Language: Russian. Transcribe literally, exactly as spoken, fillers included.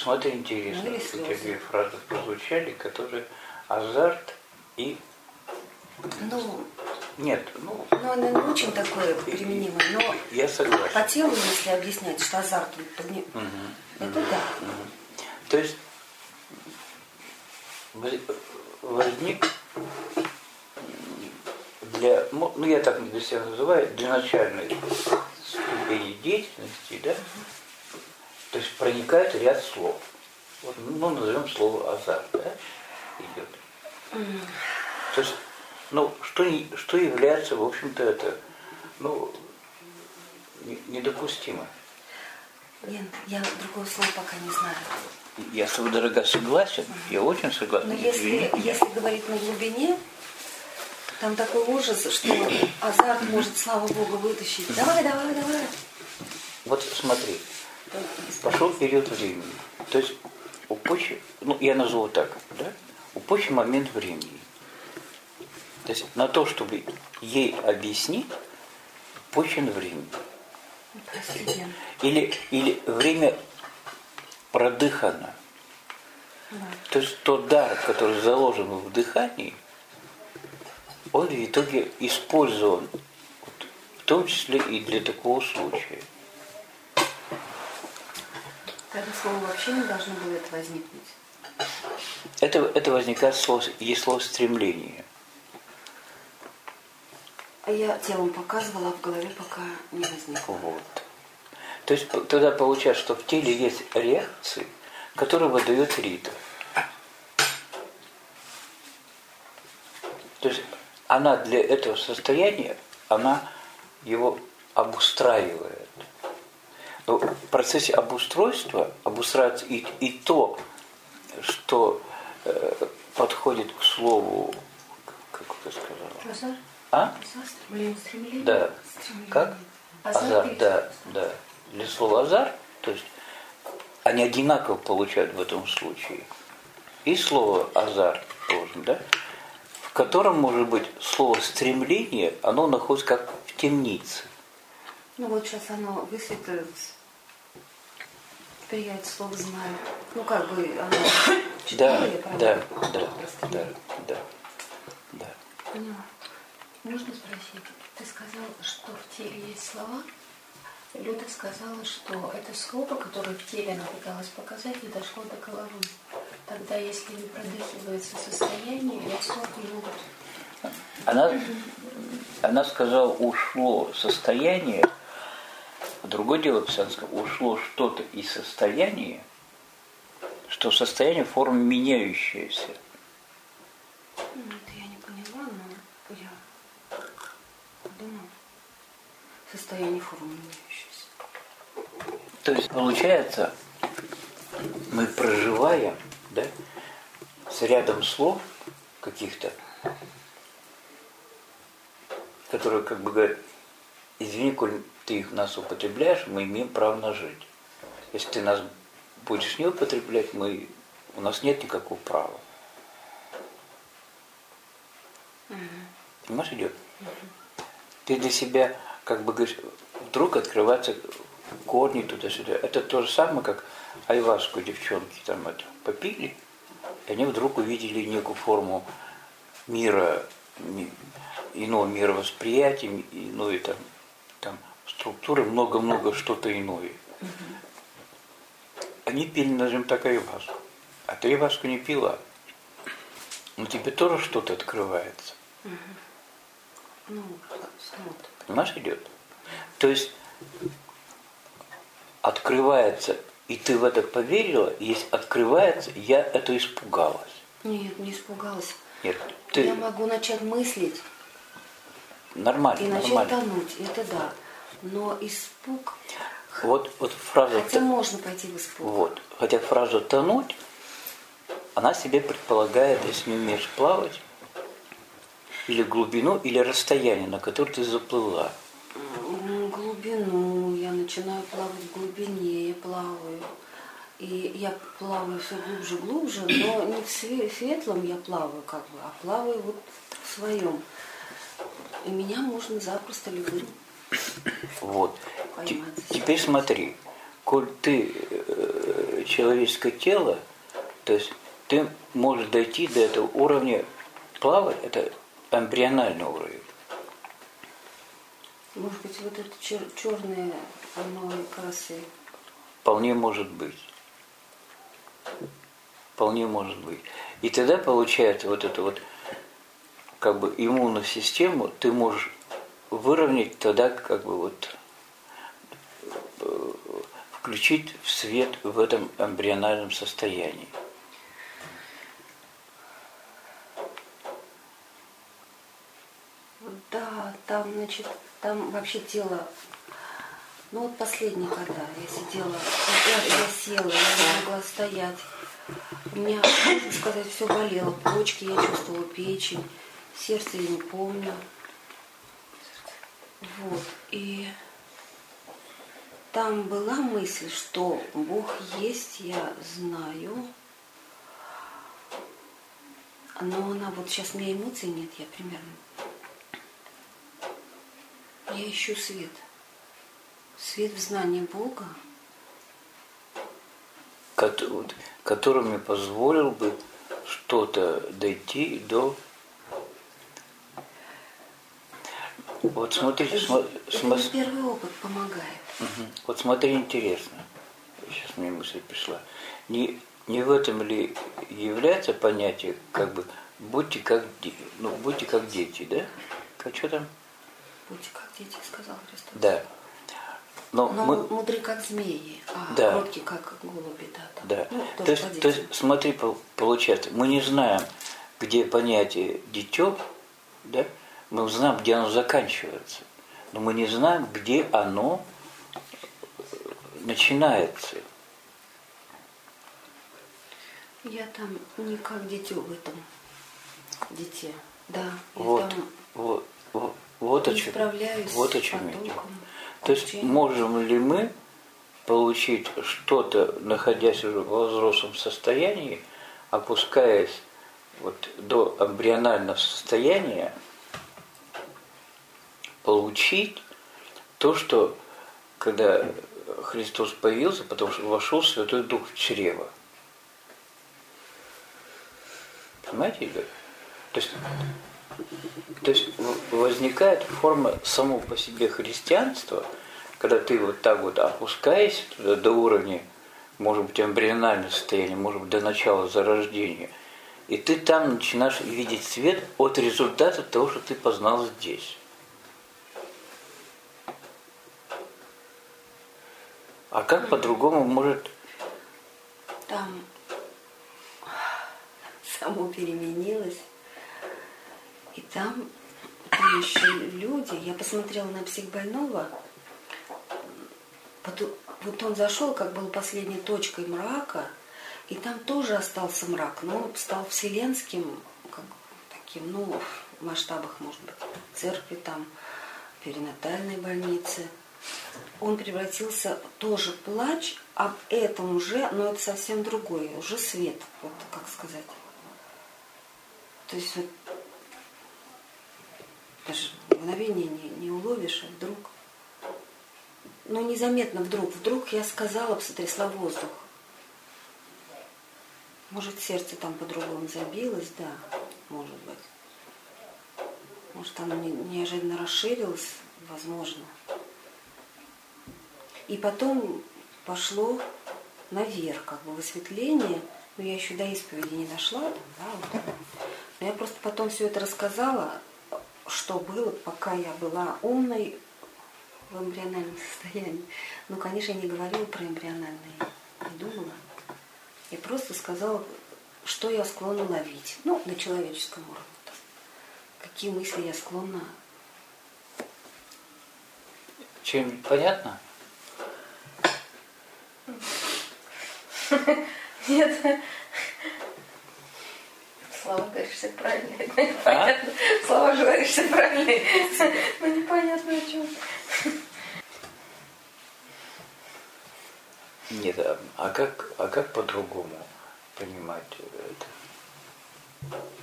смотри, интересно, Ну, или у тебя слезы. две фразы прозвучали, которые азарт и... Ну, Нет, ну, ну, оно не очень такое применимое, но я согласен. по телу, если объяснять, что азарт, то мне... Угу, это угу, да. угу. То есть возник для, ну я так для себя называю, для начальной ступени деятельности, да, то есть проникает ряд слов. Вот, ну, назовем слово азарт, да, идет. Mm. То есть, ну, что, что является, в общем-то, это, ну, недопустимо. Лен, я другого слова пока не знаю. Я с тобой, дорогая, согласен, mm. я очень согласен. Но если, если говорить на глубине, там такой ужас, что азарт mm-hmm. может, слава Богу, вытащить. Mm-hmm. Давай, давай, давай. Вот смотри, пошел период времени. То есть упущен, ну я назову так, да, упущен момент времени. То есть на то, чтобы ей объяснить, упущено времени. Или, или время продыхано. Да. То есть тот дар, который заложен в дыхании, он в итоге использован, в том числе и для такого случая. Это слово вообще не должно было это возникнуть. Это, это возникает слово, есть слово стремление. А я телом показывала, а в голове пока не возникло. Вот. То есть тогда получается, что в теле есть реакции, которые выдают ритм. То есть она для этого состояния, она его обустраивает. Но в процессе обустройства обустраивается и, и то, что э, подходит к слову, как ты сказала? Азарт? А? Стремление, стремление. Да. Стремление. Как? Азарт, да, да. Для слова азарт, то есть они одинаково получают в этом случае. И слово азарт тоже, да? В котором может быть слово стремление, оно находится как в темнице. Ну вот сейчас оно высветлилось. Теперь я это слово знаю. Ну как бы оно читала, да, я правда? Да, да, да, да, да. Поняла. Можно спросить? Ты сказал, что в теле есть слова. Люда сказала, что это слово, которое в теле она пыталась показать, не дошло до головы. Тогда, если не продыхивается состояние, ряд слов не могут. Она, она сказала, ушло состояние. Другое дело, Писанское, ушло что-то из состояния, что состояние формы меняющееся. Ну, это я не поняла, но я думаю, состояние формы меняющееся. То есть, получается, мы проживаем, да, с рядом слов каких-то, которые как бы говорят, извини, коль ты их нас употребляешь, мы имеем право на жить. Если ты нас будешь не употреблять, мы, у нас нет никакого права. Угу. Понимаешь, идет? Угу. Ты для себя, как бы говоришь, вдруг открываются корни туда-сюда. Это то же самое, как айваску девчонки там это попили, и они вдруг увидели некую форму мира, иного мировосприятия, иной там, там структуры, много-много что-то иное. Угу. Они пили, назовем так, айваску. А ты айваску не пила. Но тебе тоже что-то открывается. Угу. Ну, смотри. Понимаешь, идет? То есть открывается, и ты в это поверила, есть открывается, я это испугалась. Нет, не испугалась. Нет, ты... Я могу начать мыслить. Нормально, и начать нормально. тонуть, это да. Но испуг... Вот, вот фраза... Хотя можно пойти в испуг. Вот. Хотя фраза «тонуть», она себе предполагает, если не умеешь плавать, или глубину, или расстояние, на которое ты заплыла. Глубину. Я начинаю плавать в глубине, я плаваю. И я плаваю все глубже, глубже, но не в светлом я плаваю, как бы, а плаваю вот в своем. И меня можно запросто любым вот. поймать. Теперь смотри, коль ты э, человеческое тело, то есть ты можешь дойти до этого уровня плавать, это эмбриональный уровень. Может быть, вот это чер- черное, оно как раз и... Вполне может быть. Вполне может быть. И тогда получается вот эту вот как бы иммунную систему ты можешь выровнять тогда как бы вот э, включить в свет в этом эмбриональном состоянии. Да, там, значит, там вообще тело... Ну вот последний, когда я сидела, я, я села, я не могла стоять. У меня, можно сказать, все болело. Почки я чувствовала, печень, сердце я не помню. Вот. И там была мысль, что Бог есть, я знаю. Но она вот сейчас у меня эмоций нет, я примерно. Я ищу свет. Свет в знании Бога. Который мне позволил бы что-то дойти до... Вот смотрите, Это, см... это см... мне первый опыт помогает. Угу. Вот смотри, интересно. Сейчас мне мысль пришла. Не, не в этом ли является понятие, как бы, будьте как, ну, будьте как дети, да? Как что там? Будьте как дети, сказал Христос. Да. Но, Но мы... мудры как змеи, а да. кроткие как голуби. Да, там. Да. Ну, то, есть, то есть, смотри, получается, мы не знаем, где понятие дитё, да? Мы знаем, где оно заканчивается, но мы не знаем, где оно начинается. Я там не как дитё в этом дите. Да, вот, я там вот, вот, вот, о чем, вот о чем идет. То есть можем ли мы получить что-то, находясь уже в взрослом состоянии, опускаясь вот до эмбрионального состояния, получить то, что когда Христос появился, потому что вошел Святой Дух в чрево. Понимаете, Игорь? То есть, то есть возникает форма само по себе христианства, когда ты вот так вот опускаешься туда до уровня, может быть, эмбрионального состояния, может быть, до начала зарождения, и ты там начинаешь видеть свет от результата того, что ты познал здесь. А как по-другому может... Там само переменилось. И там, там еще люди. Я посмотрела на психбольного. Вот он зашел, как был последней точкой мрака, и там тоже остался мрак, но он стал вселенским, как таким, ну, в масштабах, может быть, церкви там, перинатальной больницы. Он превратился тоже в плач, об этом уже, но это совсем другое, уже свет, вот как сказать. То есть вот даже мгновение не, не уловишь, а вдруг. Ну, незаметно вдруг. Вдруг я сказала, сотрясла воздух. Может, сердце там по-другому забилось, да, может быть. Может, оно неожиданно расширилось, возможно. И потом пошло наверх, как бы высветление. Но я еще до исповеди не дошла. Да, вот. Но я просто потом все это рассказала, что было, пока я была умной в эмбриональном состоянии. Ну, конечно, я не говорила про эмбриональное, не думала. Я просто сказала, что я склонна ловить. Ну, на человеческом уровне. Какие мысли я склонна. Чем понятно? Нет. Слова говоришь все правильно. Непонятно. А? Слова говоришь все правильно. Но непонятно о чем. Нет, а, а как, а как по-другому понимать это?